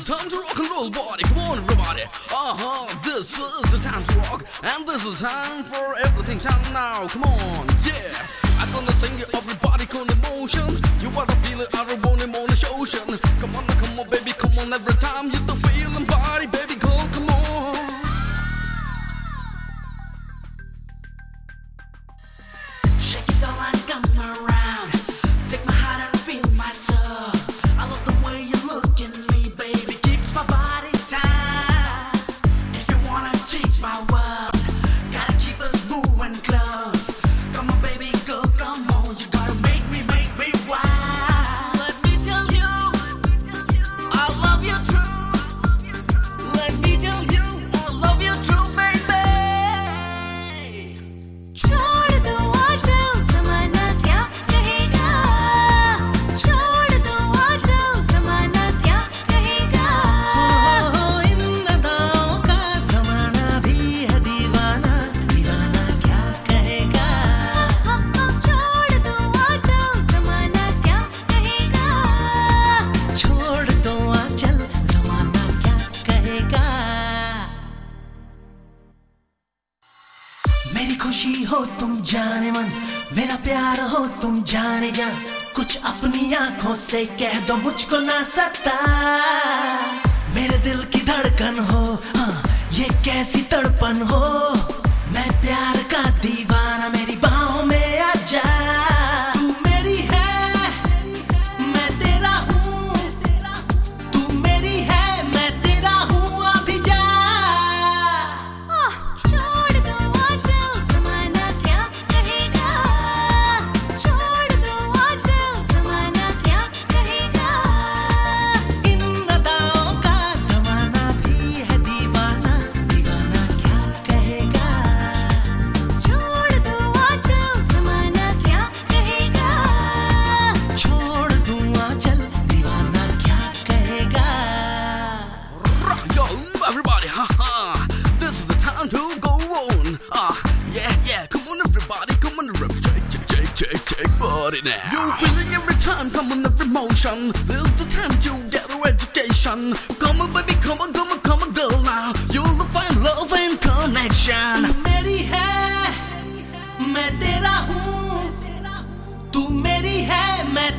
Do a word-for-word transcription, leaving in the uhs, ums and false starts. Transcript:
is time to rock and roll, body. Come on, everybody. Uh-huh, this is the time to rock, and this is time for everything time now. Come on, yeah. I'm gonna sing you everybody con emotion. You wanna feel it, I want it on the ocean. Come on, come on, baby, come on, every time you the feeling, body, baby, go, come on. Shake it all and come around. Take my heart and feel my soul. I love the way you look at me, baby. Keeps my body tight. If you wanna change my world, gotta keep us moving close. Come on, baby, go, come on. You gotta make me, make me wild. Let me tell you, I love you true. Let me tell you, I love you true, baby. छोड़ दो आजकल ज़माना क्या कहेगा, छोड़ दो आजकल ज़माना क्या कहेगा, इन अदाओं का ज़माना भी है दीवाना, दीवाना क्या कहेगा। छोड़ दो आजकल ज़माना क्या कहेगा, छोड़ दो आंचल, ज़माना क्या कहेगा। मेरी खुशी हो तुम जाने मन, मेरा प्यार हो तुम जाने जान। कुछ अपनी आंखों से कह दो मुझको ना सता। मेरे दिल की धड़कन हो, हाँ, ये कैसी तड़पन हो। मैं प्यार का दीवाना, मेरी बाहों में आ जा। तू मेरी है, मैं तेरा हूँ। तू मेरी है, मैं तेरा हूँ, अभी जा। छोड़ दो आजकल ज़माना क्या कहेगा, छोड़ दो आजकल ज़माना क्या कहेगा, इन अदाओं का ज़माना भी है दीवाना, दीवाना क्या कहेगा। छोड़ दो आजकल ज़माना क्या कहेगा, छोड़ दूँ आंचल, दीवाना क्या कहेगा। Rock, yo, everybody, haha. This is the time to go on. Ah, yeah, yeah. Come on, everybody, come on, everybody. Shake, shake, shake, shake, body now. You feeling every time, come on, every motion. This is the time to get your education. Come on, baby, come on, come on, come on, girl now. You'll find love and connection. तू मेरी है, मैं तेरा हूँ। तू मेरी है, मैं